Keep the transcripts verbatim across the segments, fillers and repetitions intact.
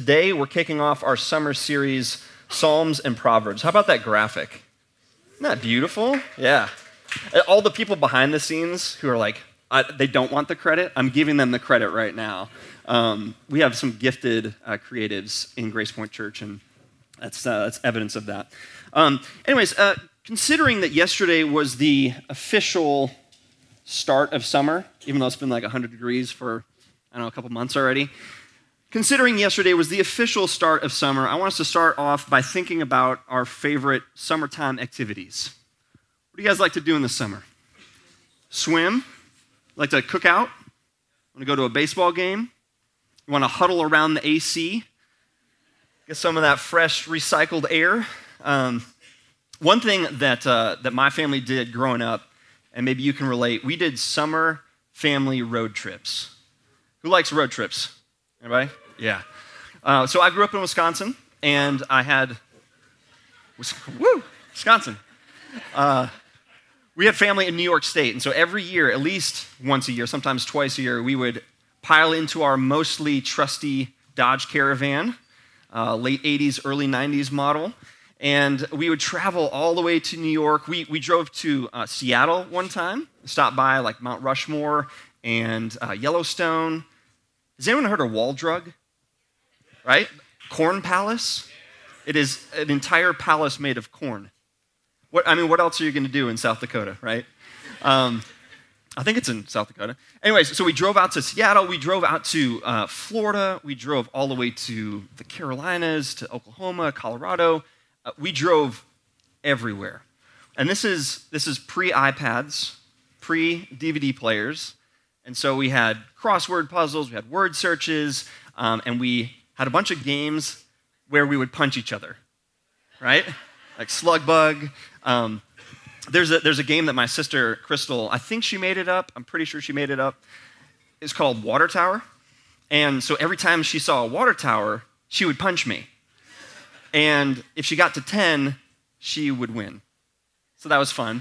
today we're kicking off our summer series, Psalms and Proverbs. How about that graphic? Isn't that beautiful? Yeah. All the people behind the scenes who are like, I, they don't want the credit, I'm giving them the credit right now. Um, we have some gifted uh, creatives in Grace Point Church, and that's, uh, that's evidence of that. Um, anyways, uh, considering that yesterday was the official start of summer, even though it's been like one hundred degrees for, I don't know, a couple months already, considering yesterday was the official start of summer, I want us to start off by thinking about our favorite summertime activities. What do you guys like to do in the summer? Swim? Like to cook out? Want to go to a baseball game? You want to huddle around the A C? Get some of that fresh, recycled air? Um, one thing that uh, that my family did growing up, and maybe you can relate, we did summer family road trips. Who likes road trips? Anybody? Yeah. Uh, so I grew up in Wisconsin, and I had, woo, Wisconsin. Uh, we had family in New York State, and so every year, at least once a year, sometimes twice a year, we would pile into our mostly trusty Dodge Caravan, uh, late eighties, early nineties model, and we would travel all the way to New York. We, we drove to uh, Seattle one time, stopped by like Mount Rushmore and uh, Yellowstone. Has anyone heard of Wall Drug? Right? Corn Palace? It is an entire palace made of corn. What, I mean, what else are you going to do in South Dakota, right? Um, I think it's in South Dakota. Anyways, so we drove out to Seattle. We drove out to uh, Florida. We drove all the way to the Carolinas, to Oklahoma, Colorado. Uh, we drove everywhere. And this is, this is pre-iPads, pre-D V D players. And so we had crossword puzzles, we had word searches, um, and we had a bunch of games where we would punch each other, right? Like Slug Bug. Um, there's, a, there's a game that my sister, Crystal, I think she made it up. I'm pretty sure she made it up. It's called Water Tower. And so every time she saw a water tower, she would punch me. And if she got to ten, she would win. So that was fun.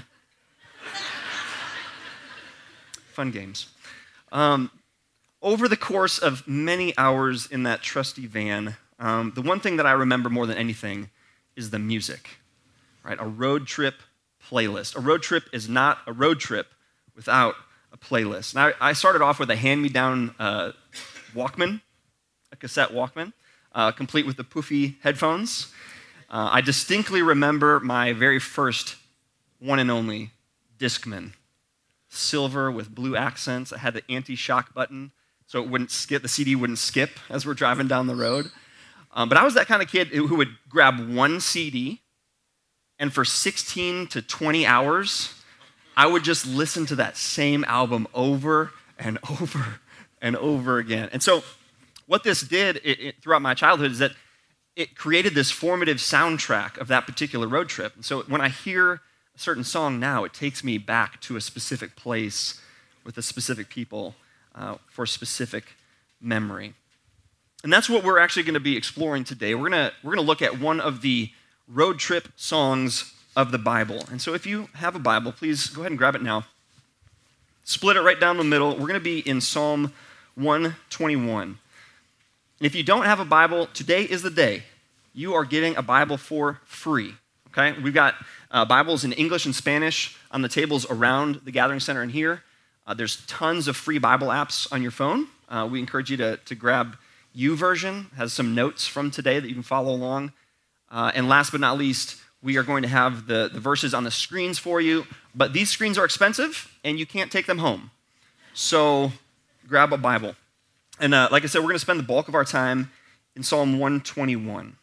Fun games. Um, over the course of many hours in that trusty van, um, the one thing that I remember more than anything is the music, right? A road trip playlist. A road trip is not a road trip without a playlist. Now, I started off with a hand-me-down uh, Walkman, a cassette Walkman, uh, complete with the poofy headphones. Uh, I distinctly remember my very first one and only Discman. Silver with blue accents. It had the anti-shock button, so it wouldn't skip, the C D wouldn't skip as we're driving down the road. Um, but I was that kind of kid who would grab one C D, and for sixteen to twenty hours, I would just listen to that same album over and over and over again. And so what this did it, it, throughout my childhood is that it created this formative soundtrack of that particular road trip. And so when I hear a certain song now, it takes me back to a specific place with a specific people uh, for a specific memory. And that's what we're actually going to be exploring today. We're going to we're going to look at one of the road trip songs of the Bible. And so if you have a Bible, please go ahead and grab it now. Split it right down the middle. We're going to be in Psalm one twenty-one. And if you don't have a Bible, today is the day. You are getting a Bible for free. Okay? We've got uh, Bibles in English and Spanish on the tables around the Gathering Center in here. Uh, there's tons of free Bible apps on your phone. Uh, we encourage you to, to grab YouVersion. It has some notes from today that you can follow along. Uh, and last but not least, we are going to have the, the verses on the screens for you. But these screens are expensive, and you can't take them home. So grab a Bible. And uh, like I said, we're going to spend the bulk of our time in Psalm one twenty-one.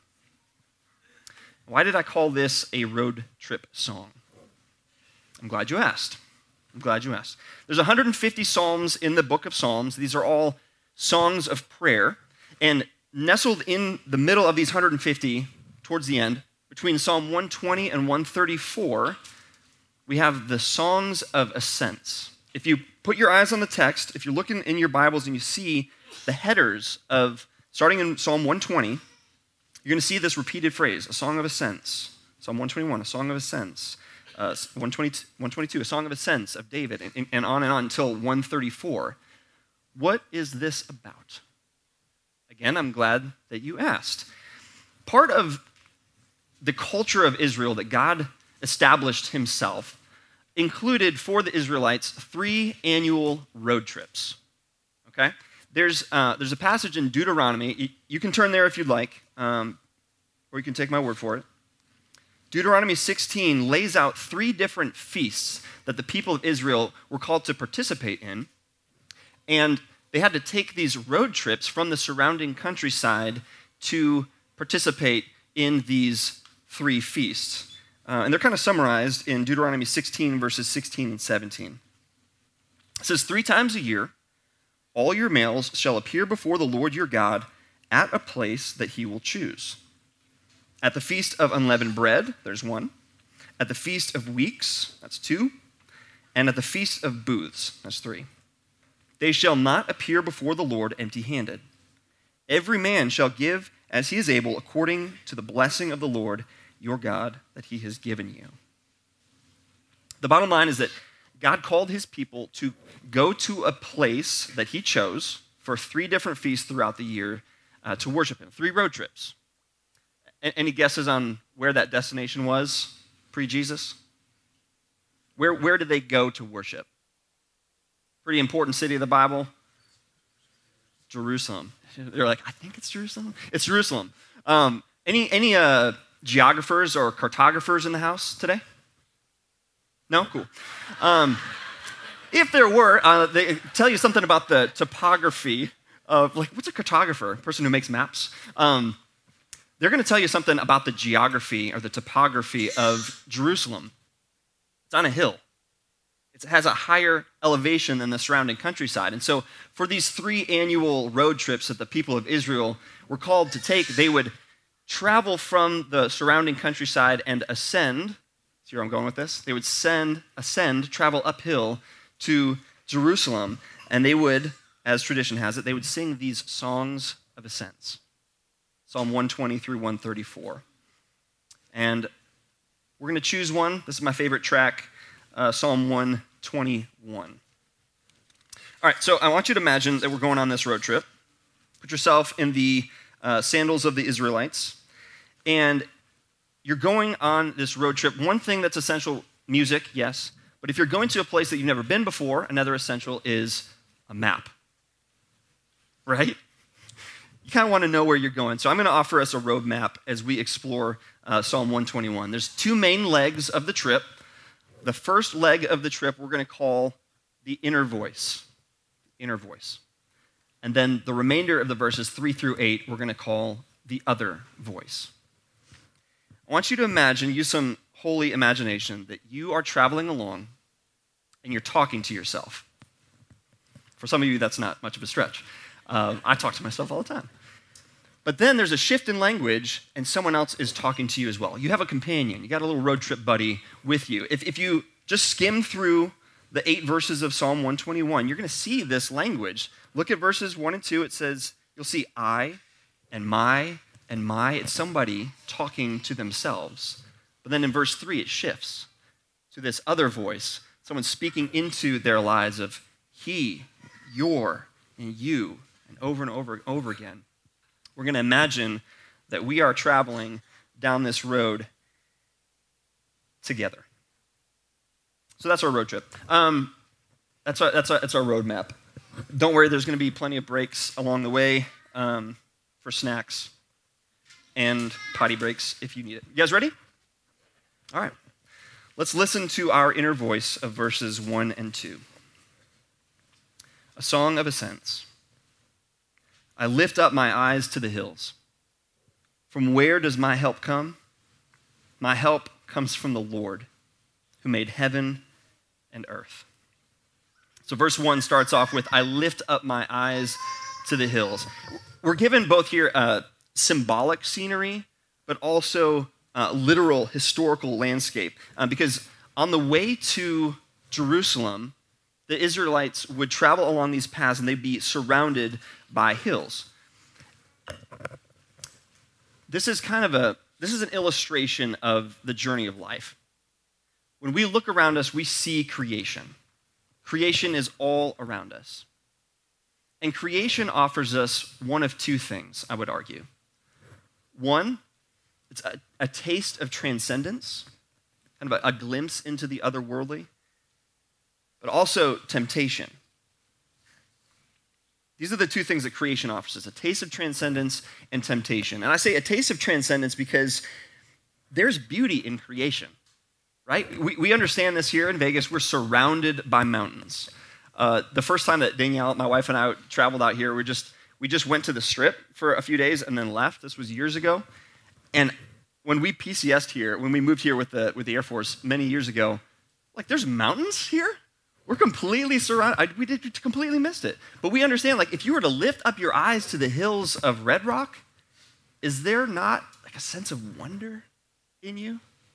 Why did I call this a road trip song? I'm glad you asked. I'm glad you asked. There's one hundred fifty psalms in the book of Psalms. These are all songs of prayer. And nestled in the middle of these one hundred fifty, towards the end, between Psalm one twenty and one thirty-four, we have the songs of ascents. If you put your eyes on the text, if you're looking in your Bibles and you see the headers of, starting in Psalm one twenty, you're going to see this repeated phrase, a song of ascents. Psalm one twenty-one, a song of ascents. Uh, one twenty-two, a song of ascents of David, and, and on and on until one thirty-four. What is this about? Again, I'm glad that you asked. Part of the culture of Israel that God established himself included for the Israelites three annual road trips. Okay? There's, uh, there's a passage in Deuteronomy. You, you can turn there if you'd like, um, or you can take my word for it. Deuteronomy sixteen lays out three different feasts that the people of Israel were called to participate in, and they had to take these road trips from the surrounding countryside to participate in these three feasts. Uh, and they're kind of summarized in Deuteronomy sixteen, verses sixteen and seventeen. It says, "Three times a year, all your males shall appear before the Lord your God at a place that he will choose. At the feast of unleavened bread," there's one. "At the feast of weeks," that's two. "And at the feast of booths," that's three. "They shall not appear before the Lord empty-handed. Every man shall give as he is able according to the blessing of the Lord your God that he has given you." The bottom line is that God called his people to go to a place that he chose for three different feasts throughout the year uh, to worship him, three road trips. A- any guesses on where that destination was pre-Jesus? Where, where did they go to worship? Pretty important city of the Bible. Jerusalem. They're like, I think it's Jerusalem. It's Jerusalem. Um, any any uh, geographers or cartographers in the house today? No? Cool. Um, if there were, uh, they tell you something about the topography of, like, what's a cartographer? A person who makes maps. Um, they're going to tell you something about the geography or the topography of Jerusalem. It's on a hill. It has a higher elevation than the surrounding countryside. And so for these three annual road trips that the people of Israel were called to take, they would travel from the surrounding countryside and ascend. See where I'm going with this? They would send, ascend, travel uphill to Jerusalem, and they would, as tradition has it, they would sing these songs of ascents. Psalm one twenty through one thirty-four. And we're going to choose one. This is my favorite track, uh, Psalm one twenty-one. All right, so I want you to imagine that we're going on this road trip. Put yourself in the uh, sandals of the Israelites, and you're going on this road trip. One thing that's essential, music, yes, but if you're going to a place that you've never been before, another essential is a map, right? You kind of want to know where you're going. So I'm going to offer us a road map as we explore uh, Psalm one twenty-one. There's two main legs of the trip. The first leg of the trip we're going to call the inner voice, inner voice. And then the remainder of the verses three through eight we're going to call the other voice. I want you to imagine, use some holy imagination, that you are traveling along and you're talking to yourself. For some of you, that's not much of a stretch. Uh, I talk to myself all the time. But then there's a shift in language and someone else is talking to you as well. You have a companion. You got a little road trip buddy with you. If, if you just skim through the eight verses of Psalm one twenty-one, you're going to see this language. Look at verses one and two. It says, you'll see I and my and my. It's somebody talking to themselves. But then in verse three, it shifts to this other voice, someone speaking into their lives of he, your, and you, and over and over and over again. We're going to imagine that we are traveling down this road together. So that's our road trip. Um, that's our, that's our, that's our road map. Don't worry, there's going to be plenty of breaks along the way um, for snacks and potty breaks if you need it. You guys ready? All right. Let's listen to our inner voice of verses one and two. A song of ascents. I lift up my eyes to the hills. From where does my help come? My help comes from the Lord, who made heaven and earth. So verse one starts off with, I lift up my eyes to the hills. We're given both here uh, symbolic scenery, but also uh, literal historical landscape. Uh, because on the way to Jerusalem, the Israelites would travel along these paths and they'd be surrounded by hills. This is kind of a, this is an illustration of the journey of life. When we look around us, we see creation. Creation is all around us. And creation offers us one of two things, I would argue. One, it's a, a taste of transcendence, kind of a, a glimpse into the otherworldly, but also temptation. These are the two things that creation offers us, a taste of transcendence and temptation. And I say a taste of transcendence because there's beauty in creation, right? We, we understand this here in Vegas. We're surrounded by mountains. Uh, the first time that Danielle, my wife, and I traveled out here, we just we just went to the Strip for a few days and then left. This was years ago. And when we P C S'd here, when we moved here with the with the Air Force many years ago, like there's mountains here? We're completely surrounded. I, we did completely missed it. But we understand, like, if you were to lift up your eyes to the hills of Red Rock, is there not like a sense of wonder in you?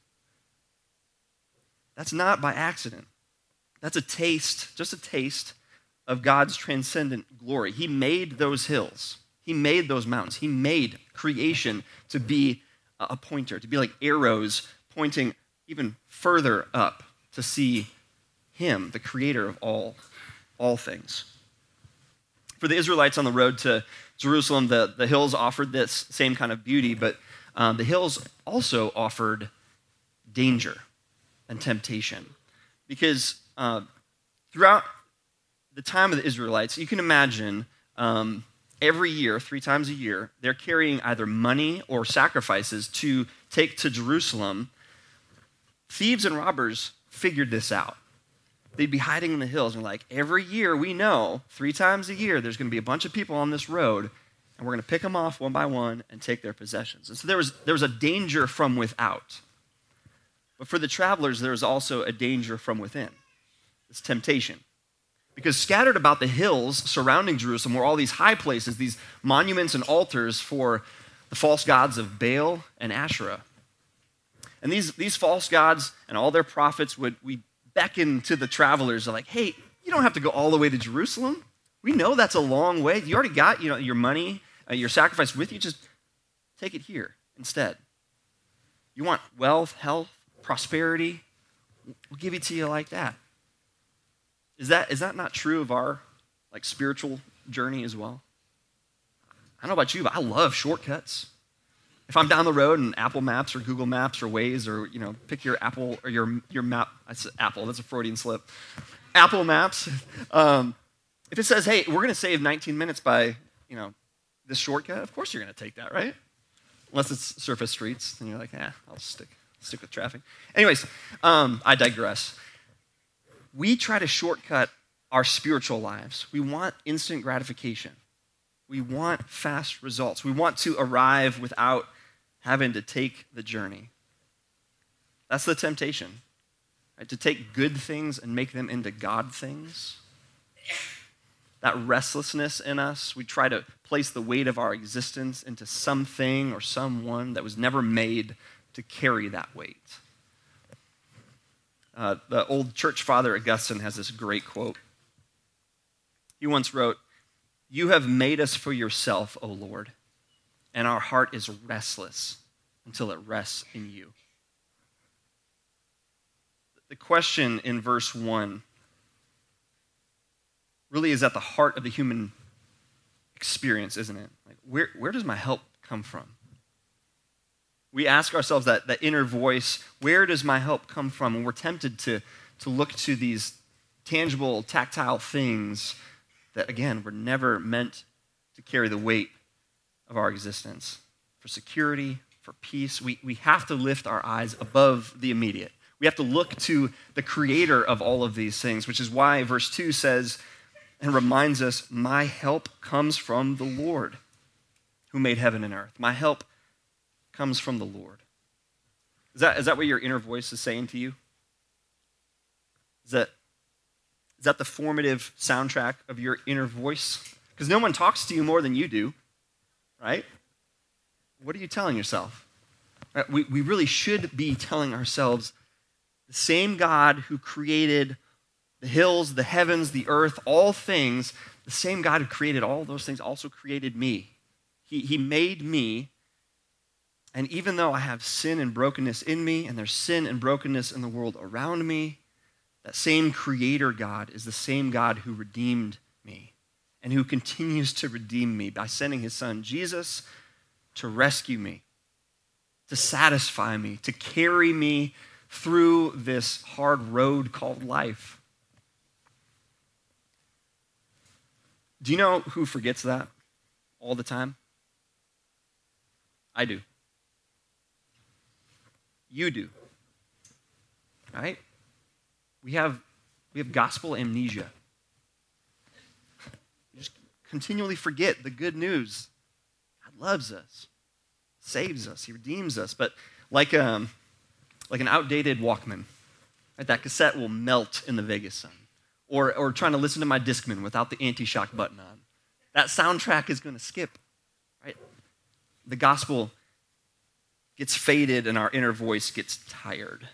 That's not by accident. That's a taste, just a taste of God's transcendent glory. He made those hills. He made those mountains. He made creation to be a pointer, to be like arrows pointing even further up to see Him, the creator of all, all things. For the Israelites on the road to Jerusalem, the, the hills offered this same kind of beauty, but um, the hills also offered danger and temptation. Because uh, throughout the time of the Israelites, you can imagine um, every year, three times a year, they're carrying either money or sacrifices to take to Jerusalem. Thieves and robbers figured this out. They'd be hiding in the hills and like, every year we know, three times a year, there's going to be a bunch of people on this road, and we're going to pick them off one by one and take their possessions. And so there was, there was a danger from without. But for the travelers, there was also a danger from within, this temptation. Because scattered about the hills surrounding Jerusalem were all these high places, these monuments and altars for the false gods of Baal and Asherah. And these, these false gods and all their prophets would we beckon to the travelers. They're like, hey, you don't have to go all the way to Jerusalem. We know that's a long way. You already got you know, your money, uh, your sacrifice with you. Just take it here instead. You want wealth, health, prosperity? We'll give it to you like that. Is that is that not true of our like spiritual journey as well? I don't know about you, but I love shortcuts. If I'm down the road and Apple Maps or Google Maps or Waze or, you know, pick your Apple or your, your map, I said Apple, that's a Freudian slip. Apple Maps, um, if it says, hey, we're going to save nineteen minutes by, you know, this shortcut, of course you're going to take that, right? Unless it's surface streets, then you're like, eh, I'll stick, stick with traffic. Anyways, um, I digress. We try to shortcut our spiritual lives. We want instant gratification. We want fast results. We want to arrive without having to take the journey. That's the temptation, right? To take good things and make them into God things. That restlessness in us, we try to place the weight of our existence into something or someone that was never made to carry that weight. Uh, the old church father Augustine has this great quote. He once wrote, "You have made us for yourself, O Lord, and our heart is restless until it rests in you." The question in verse one really is at the heart of the human experience, isn't it? Like, where, where does my help come from? We ask ourselves that, that inner voice, where does my help come from? And we're tempted to, to look to these tangible, tactile things that, again, were never meant to carry the weight of our existence. For security, for peace, we, we have to lift our eyes above the immediate. We have to look to the creator of all of these things, which is why verse two says and reminds us, my help comes from the Lord who made heaven and earth. My help comes from the Lord. Is that, is that what your inner voice is saying to you? Is that, is that the formative soundtrack of your inner voice? Because no one talks to you more than you do, right? What are you telling yourself? Right? We, we really should be telling ourselves the same God who created the hills, the heavens, the earth, all things, the same God who created all those things also created me. He, he made me. And even though I have sin and brokenness in me, and there's sin and brokenness in the world around me, that same creator God is the same God who redeemed me and who continues to redeem me by sending his son Jesus to rescue me, to satisfy me, to carry me through this hard road called life. Do you know who forgets that all the time? I do. You do. Right? We have, we have gospel amnesia. We just continually forget the good news. God loves us, saves us, he redeems us. But like, um, like an outdated Walkman, right, that cassette will melt in the Vegas sun. Or, or trying to listen to my Discman without the anti-shock button on. That soundtrack is going to skip. Right? The gospel gets faded and our inner voice gets tired.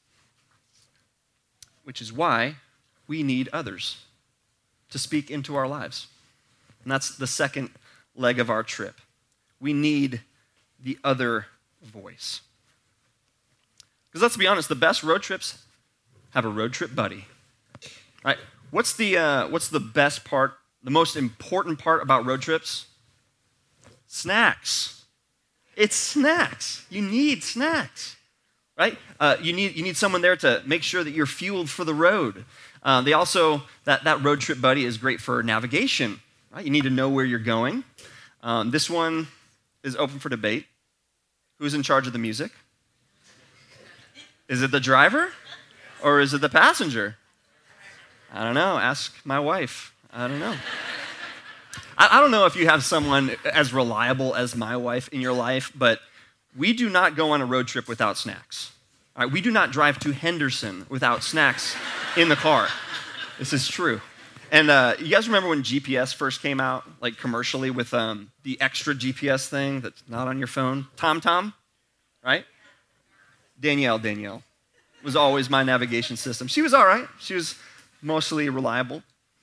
Which is why we need others to speak into our lives. And that's the second leg of our trip. We need the other voice. Because let's be honest, the best road trips have a road trip buddy. Right? What's the, uh, what's the best part, the most important part about road trips? Snacks. It's snacks. You need snacks. Right? Uh, you need you need someone there to make sure that you're fueled for the road. Uh, they also, that, that road trip buddy is great for navigation. Right? You need to know where you're going. Um, this one is open for debate. Who's in charge of the music? Is it the driver or is it the passenger? I don't know. Ask my wife. I don't know. I, I don't know if you have someone as reliable as my wife in your life, but we do not go on a road trip without snacks. All right, we do not drive to Henderson without snacks in the car. This is true. And uh, you guys remember when G P S first came out, like commercially with um, the extra G P S thing that's not on your phone? TomTom, right? Danielle, Danielle was always my navigation system. She was all right. She was mostly reliable.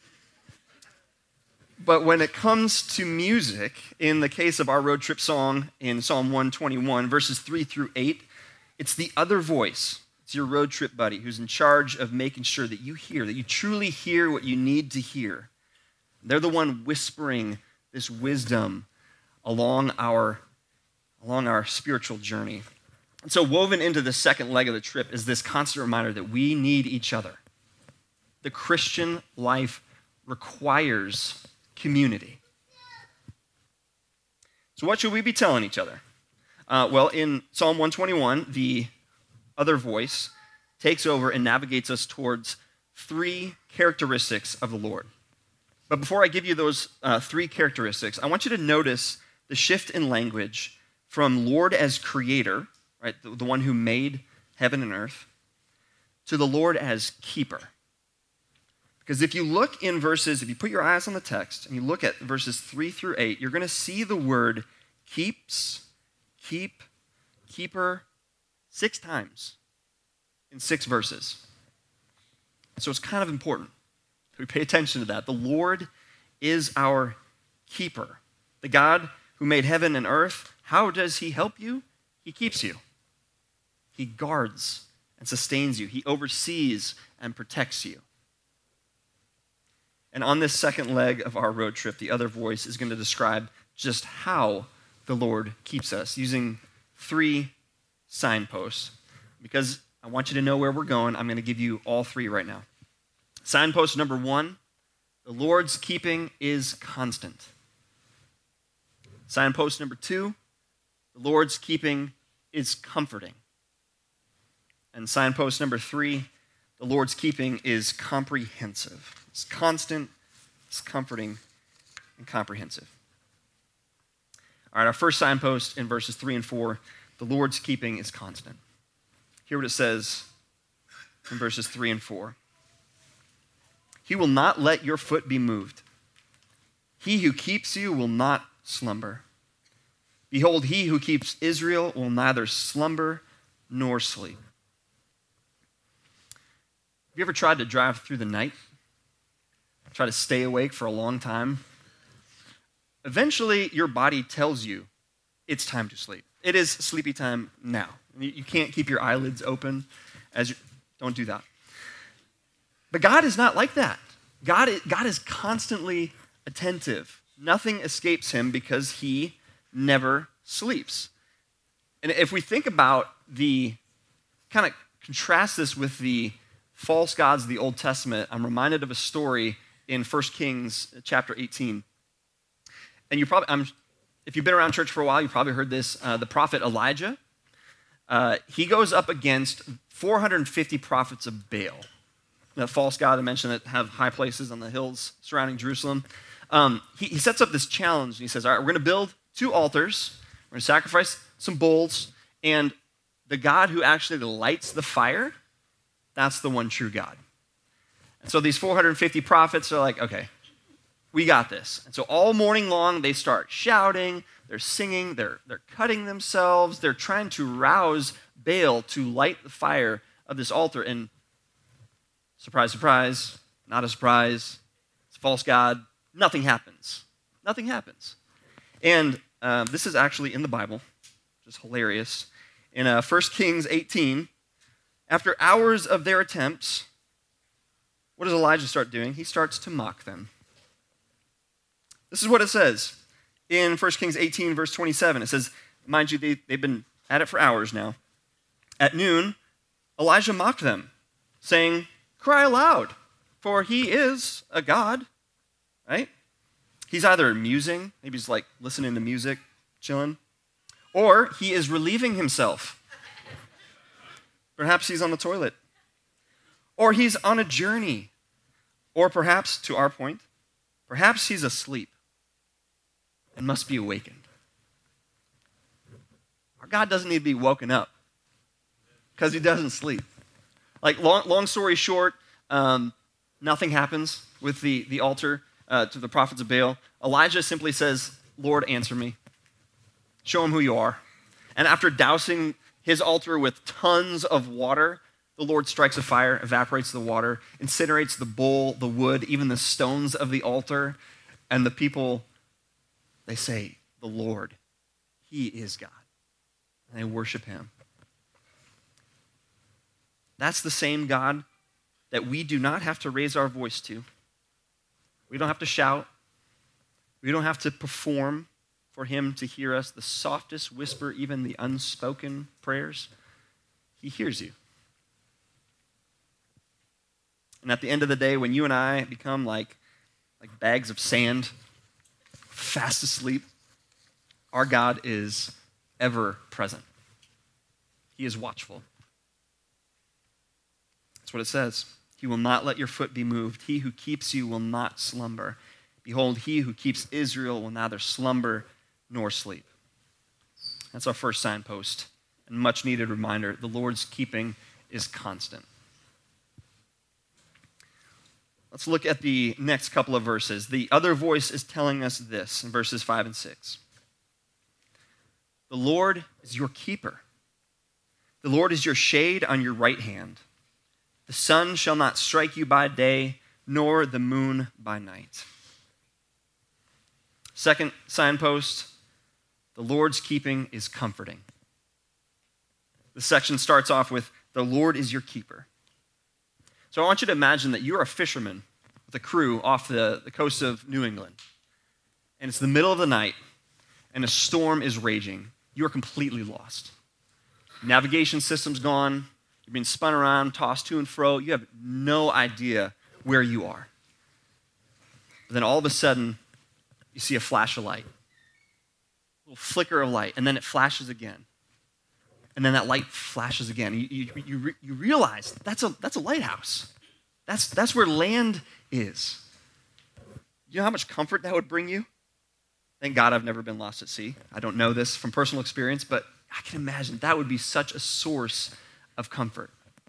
But when it comes to music, in the case of our road trip song in Psalm one twenty-one, verses three through eight, it's the other voice. It's your road trip buddy who's in charge of making sure that you hear, that you truly hear what you need to hear. They're the one whispering this wisdom along our, along our spiritual journey. And so woven into the second leg of the trip is this constant reminder that we need each other. The Christian life requires community. So what should we be telling each other? Uh, well, in Psalm one twenty-one, the other voice takes over and navigates us towards three characteristics of the Lord. But before I give you those uh, three characteristics, I want you to notice the shift in language from Lord as creator, right, the, the one who made heaven and earth, to the Lord as keeper. Because if you look in verses, if you put your eyes on the text and you look at verses three through eight, you're going to see the word keeps, keep, keeper six times in six verses. So it's kind of important that we pay attention to that. The Lord is our keeper. The God who made heaven and earth, how does he help you? He keeps you. He guards and sustains you. He oversees and protects you. And on this second leg of our road trip, the other voice is going to describe just how the Lord keeps us using three signposts. Because I want you to know where we're going, I'm going to give you all three right now. Signpost number one, the Lord's keeping is constant. Signpost number two, the Lord's keeping is comforting. And signpost number three, the Lord's keeping is comprehensive. It's constant, it's comforting, and comprehensive. All right, our first signpost in verses three and four, the Lord's keeping is constant. Hear what it says in verses three and four. He will not let your foot be moved. He who keeps you will not slumber. Behold, he who keeps Israel will neither slumber nor sleep. Have you ever tried to drive through the night? Try to stay awake for a long time? Eventually, your body tells you it's time to sleep. It is sleepy time now. You can't keep your eyelids open as you, don't do that. But God is not like that. God is, God is constantly attentive. Nothing escapes him because he never sleeps. And if we think about the, kind of contrast this with the false gods of the Old Testament, I'm reminded of a story in First Kings chapter eighteen. And you probably, I'm, if you've been around church for a while, you probably heard this. Uh, the prophet Elijah, uh, he goes up against four hundred fifty prophets of Baal, the false god I mentioned that have high places on the hills surrounding Jerusalem. Um, he, he sets up this challenge, and he says, all right, we're going to build two altars, we're going to sacrifice some bulls, and the God who actually lights the fire, that's the one true God. And so these four hundred fifty prophets are like, okay, we got this. And so all morning long, they start shouting, they're singing, they're, they're cutting themselves, they're trying to rouse Baal to light the fire of this altar. And surprise, surprise, not a surprise, it's a false god, nothing happens. Nothing happens. And uh, this is actually in the Bible, which is hilarious. In uh, First Kings eighteen, after hours of their attempts, what does Elijah start doing? He starts to mock them. This is what it says in First Kings eighteen, verse twenty-seven. It says, mind you, they, they've been at it for hours now. At noon, Elijah mocked them, saying, cry aloud, for he is a god, right? He's either musing, maybe he's like listening to music, chilling, or he is relieving himself. Perhaps he's on the toilet. Or he's on a journey. Or perhaps, to our point, perhaps he's asleep and must be awakened. Our God doesn't need to be woken up because he doesn't sleep. Like, long, long story short, um, nothing happens with the, the altar uh, to the prophets of Baal. Elijah simply says, Lord, answer me. Show him who you are. And after dousing his altar with tons of water, the Lord strikes a fire, evaporates the water, incinerates the bowl, the wood, even the stones of the altar. And the people, they say, the Lord, he is God. And they worship him. That's the same God that we do not have to raise our voice to. We don't have to shout. We don't have to perform for him to hear us, the softest whisper, even the unspoken prayers. He hears you. And at the end of the day, when you and I become like, like bags of sand, fast asleep, our God is ever present. He is watchful. That's what it says. He will not let your foot be moved. He who keeps you will not slumber. Behold, he who keeps Israel will neither slumber nor sleep. That's our first signpost and much needed reminder. The Lord's keeping is constant. Let's look at the next couple of verses. The other voice is telling us this in verses five and six. The Lord is your keeper. The Lord is your shade on your right hand. The sun shall not strike you by day, nor the moon by night. Second signpost, the Lord's keeping is comforting. The section starts off with, the Lord is your keeper. So I want you to imagine that you're a fisherman with a crew off the, the coast of New England. And it's the middle of the night, and a storm is raging. You're completely lost. Navigation system's gone. You're being spun around, tossed to and fro. You have no idea where you are. But then all of a sudden, you see a flash of light. A little flicker of light, and then it flashes again. And then that light flashes again. You, you, you, re- you realize that's a, that's a lighthouse. That's, that's where land is. You know how much comfort that would bring you? Thank God I've never been lost at sea. I don't know this from personal experience, but I can imagine that would be such a source of comfort.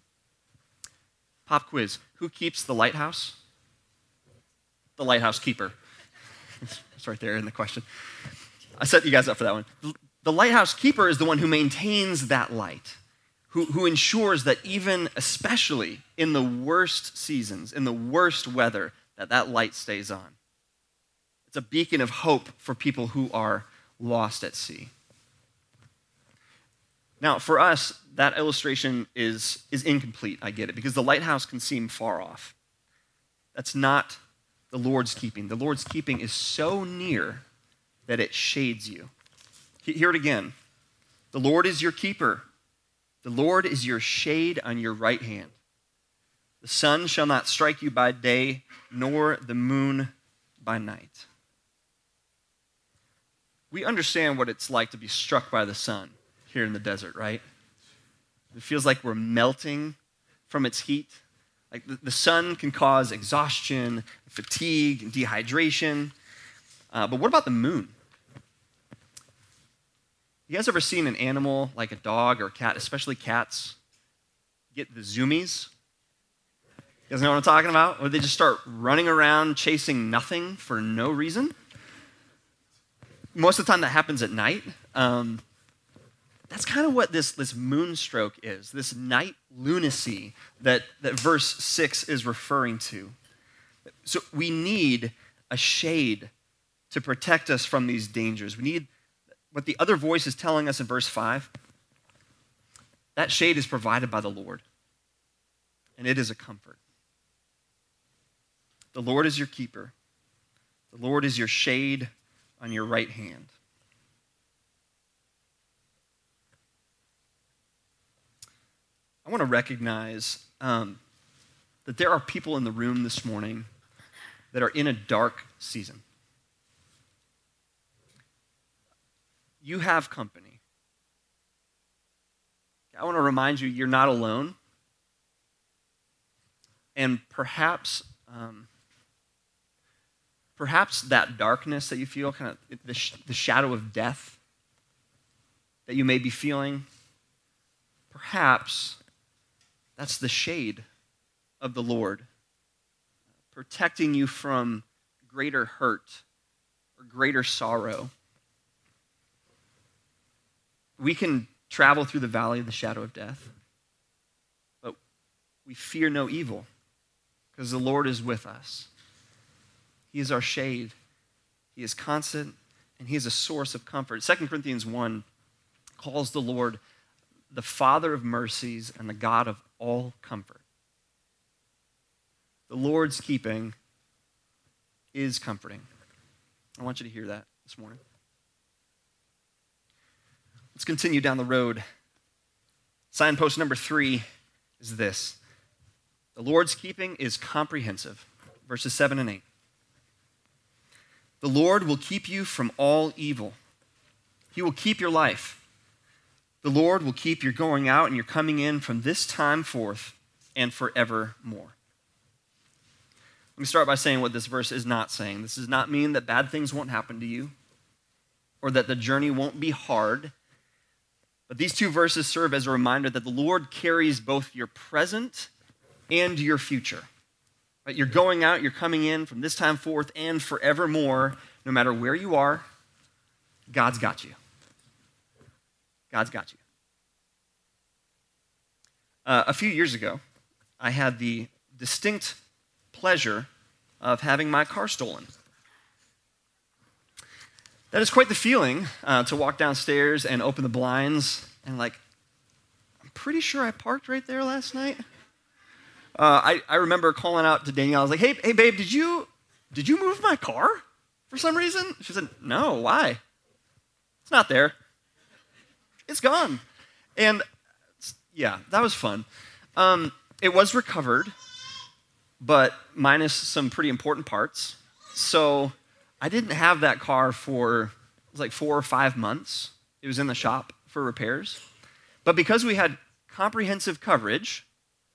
Pop quiz. Who keeps the lighthouse? The lighthouse keeper. It's right there in the question. I set you guys up for that one. The lighthouse keeper is the one who maintains that light, who, who ensures that even, especially in the worst seasons, in the worst weather, that that light stays on. It's a beacon of hope for people who are lost at sea. Now, for us, that illustration is, is incomplete, I get it, because the lighthouse can seem far off. That's not the Lord's keeping. The Lord's keeping is so near that it shades you. Hear it again. The Lord is your keeper. The Lord is your shade on your right hand. The sun shall not strike you by day, nor the moon by night. We understand what it's like to be struck by the sun here in the desert, right? It feels like we're melting from its heat. Like the, the sun can cause exhaustion, fatigue, and dehydration. Uh, but what about the moon? You guys ever seen an animal like a dog or a cat, especially cats, get the zoomies? You guys know what I'm talking about? Where they just start running around chasing nothing for no reason? Most of the time that happens at night. Um, that's kind of what this, this moonstroke is, this night lunacy that, that verse six is referring to. So we need a shade to protect us from these dangers. We need what the other voice is telling us in verse five. That shade is provided by the Lord, and it is a comfort. The Lord is your keeper. The Lord is your shade on your right hand. I want to recognize um, that there are people in the room this morning that are in a dark season. You have company. I want to remind you, you're not alone. And perhaps, um, perhaps that darkness that you feel, kind of the, sh- the shadow of death that you may be feeling, perhaps that's the shade of the Lord, protecting you from greater hurt or greater sorrow. We can travel through the valley of the shadow of death, but we fear no evil because the Lord is with us. He is our shade. He is constant, and he is a source of comfort. Second Corinthians one calls the Lord the Father of mercies and the God of all comfort. The Lord's keeping is comforting. I want you to hear that this morning. Let's continue down the road. Signpost number three is this. The Lord's keeping is comprehensive. Verses seven and eight. The Lord will keep you from all evil. He will keep your life. The Lord will keep your going out and your coming in from this time forth and forevermore. Let me start by saying what this verse is not saying. This does not mean that bad things won't happen to you or that the journey won't be hard. But these two verses serve as a reminder that the Lord carries both your present and your future. Right? You're going out, you're coming in from this time forth and forevermore. No matter where you are, God's got you. God's got you. Uh, a few years ago, I had the distinct pleasure of having my car stolen. That is quite the feeling uh, to walk downstairs and open the blinds and like, I'm pretty sure I parked right there last night. Uh, I, I remember calling out to Danielle. I was like, hey, hey, babe, did you did you move my car for some reason? She said, no, why? It's not there. It's gone. And yeah, that was fun. Um, it was recovered, but minus some pretty important parts. So I didn't have that car for, it was like four or five months. It was in the shop for repairs. But because we had comprehensive coverage,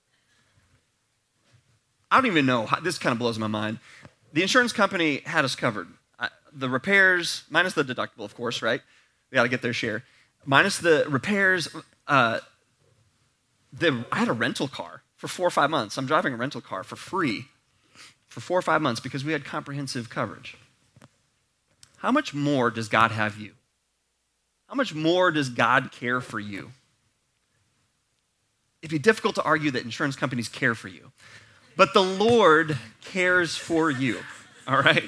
I don't even know, this kind of blows my mind. The insurance company had us covered. I, the repairs, minus the deductible, of course, right? They got to get their share. Minus the repairs, uh, the, I had a rental car for four or five months. I'm driving a rental car for free for four or five months because we had comprehensive coverage. How much more does God have you? How much more does God care for you? It'd be difficult to argue that insurance companies care for you, but the Lord cares for you, all right?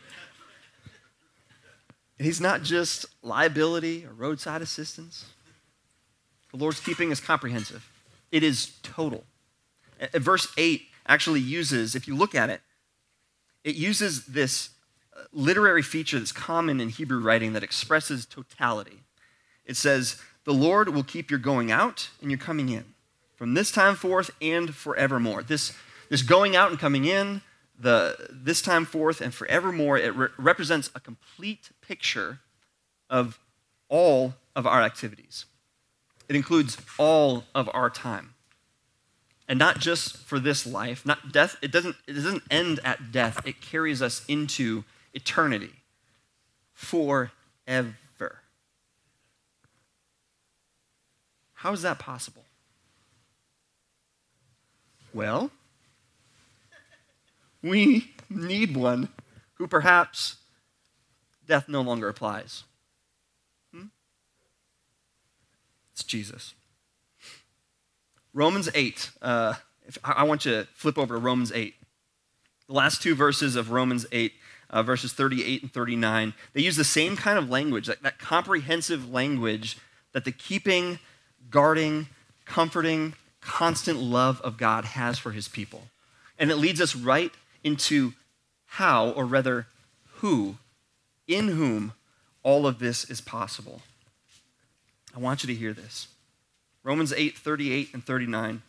And he's not just liability or roadside assistance. The Lord's keeping is comprehensive. It is total. Verse eight actually uses, if you look at it, It uses this uh, literary feature that's common in Hebrew writing that expresses totality. It says, the Lord will keep your going out and your coming in from this time forth and forevermore. This, this going out and coming in, the this time forth and forevermore, it re- represents a complete picture of all of our activities. It includes all of our time. And not just for this life, not death, it doesn't, it doesn't end at death. It carries us into eternity forever. How is that possible? Well, we need one who perhaps death no longer applies. Hmm? It's Jesus. Romans eight. Uh, if, I want you to flip over to Romans eight. The last two verses of Romans eight, uh, verses thirty-eight and thirty-nine, they use the same kind of language, that, that comprehensive language that the keeping, guarding, comforting, constant love of God has for his people. And it leads us right into how, or rather, who, in whom all of this is possible. I want you to hear this. Romans eight, thirty-eight and thirty-nine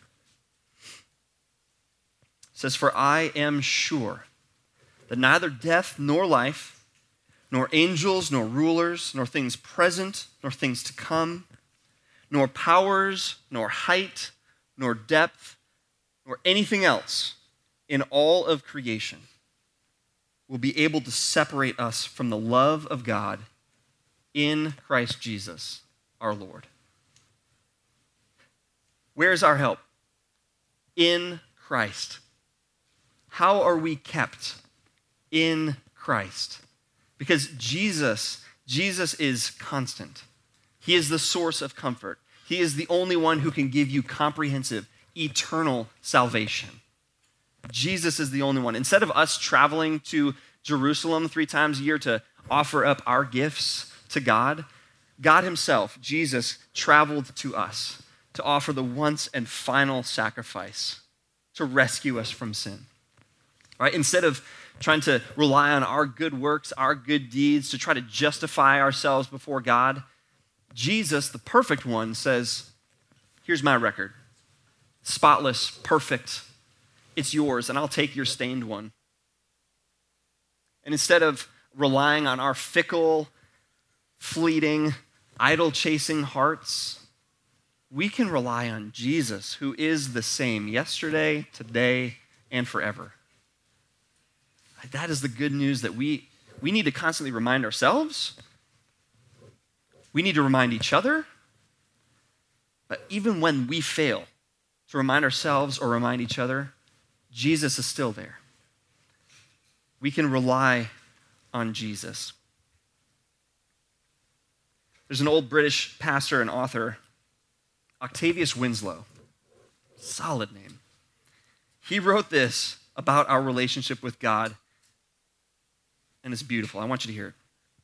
says, for I am sure that neither death nor life, nor angels, nor rulers, nor things present, nor things to come, nor powers, nor height, nor depth, nor anything else in all of creation will be able to separate us from the love of God in Christ Jesus, our Lord. Where's our help? In Christ. How are we kept? In Christ. Because Jesus, Jesus is constant. He is the source of comfort. He is the only one who can give you comprehensive, eternal salvation. Jesus is the only one. Instead of us traveling to Jerusalem three times a year to offer up our gifts to God, God himself, Jesus, traveled to us to offer the once and final sacrifice to rescue us from sin. All right? Instead of trying to rely on our good works, our good deeds to try to justify ourselves before God, Jesus, the perfect one, says, here's my record. Spotless, perfect. It's yours, and I'll take your stained one. And instead of relying on our fickle, fleeting, idol-chasing hearts, we can rely on Jesus, who is the same yesterday, today, and forever. That is the good news that we, we need to constantly remind ourselves. We need to remind each other. But even when we fail to remind ourselves or remind each other, Jesus is still there. We can rely on Jesus. There's an old British pastor and author, Octavius Winslow. Solid name. He wrote this about our relationship with God, and it's beautiful. I want you to hear it.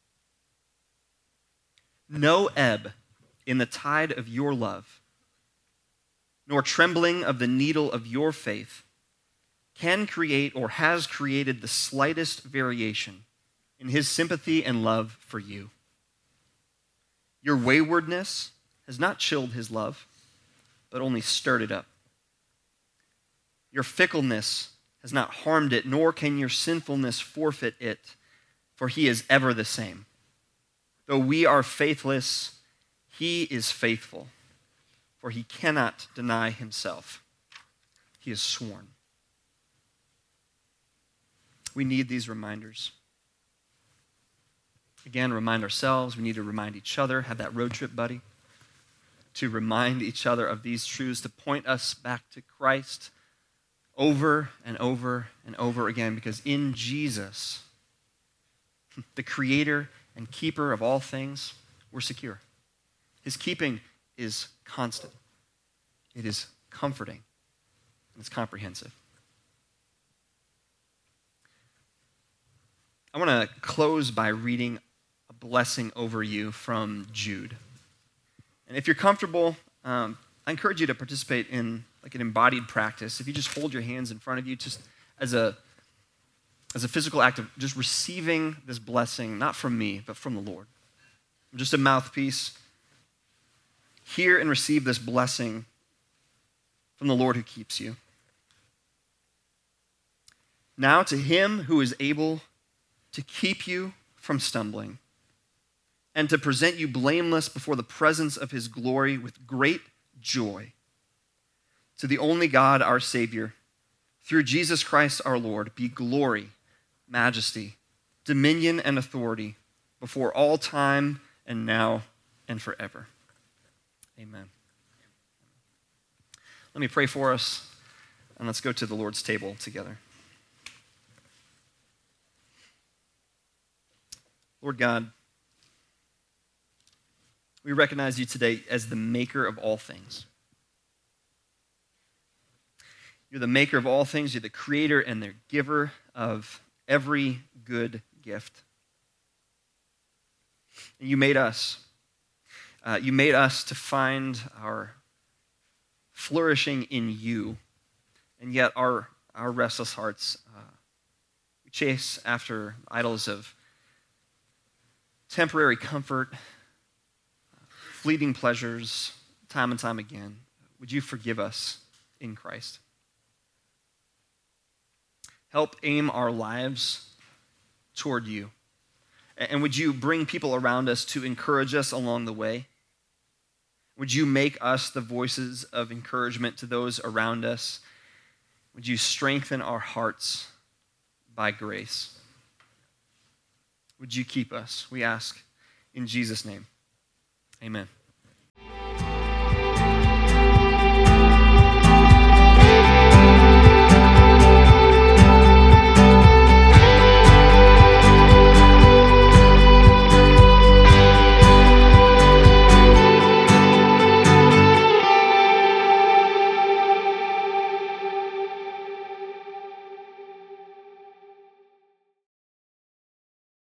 No ebb in the tide of your love, nor trembling of the needle of your faith, can create or has created the slightest variation in his sympathy and love for you. Your waywardness has not chilled his love, but only stirred it up. Your fickleness has not harmed it, nor can your sinfulness forfeit it, for he is ever the same. Though we are faithless, he is faithful, for he cannot deny himself. He has sworn. We need these reminders. Again, remind ourselves. We need to remind each other. Have that road trip buddy to remind each other of these truths, to point us back to Christ over and over and over again, because in Jesus, the creator and keeper of all things, we're secure. His keeping is constant. It is comforting. And it's comprehensive. I want to close by reading a blessing over you from Jude. And if you're comfortable, um, I encourage you to participate in like an embodied practice. If you just hold your hands in front of you, just as a as a physical act of just receiving this blessing, not from me, but from the Lord. I'm just a mouthpiece. Hear and receive this blessing from the Lord who keeps you. Now to him who is able to keep you from stumbling and to present you blameless before the presence of his glory with great joy. To the only God, our Savior, through Jesus Christ our Lord, be glory, majesty, dominion, and authority before all time and now and forever. Amen. Let me pray for us, and let's go to the Lord's table together. Lord God, we recognize you today as the maker of all things. You're the maker of all things. You're the creator and the giver of every good gift. And you made us. Uh, you made us to find our flourishing in you. And yet our, our restless hearts, uh, we chase after idols of temporary comfort, fleeting pleasures, time and time again. Would you forgive us in Christ? Help aim our lives toward you. And would you bring people around us to encourage us along the way? Would you make us the voices of encouragement to those around us? Would you strengthen our hearts by grace? Would you keep us? We ask in Jesus' name. Amen.